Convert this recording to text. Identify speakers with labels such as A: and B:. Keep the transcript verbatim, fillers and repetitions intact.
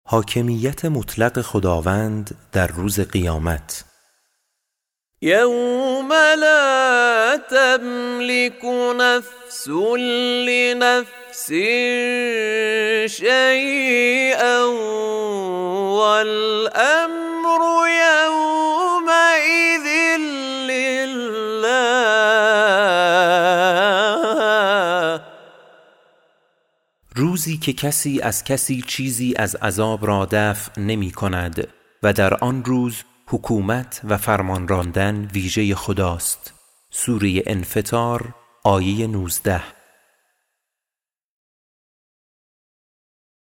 A: حاکمیت مطلق خداوند در روز قیامت.
B: یوم لا تملك نفس لنفس شیئا والامر یومئذ لله.
A: روزی که کسی از کسی چیزی از عذاب را دفع نمی کند و در آن روز حکومت و فرمان راندن ویژه خداست. سوره انفطار آیه نوزده.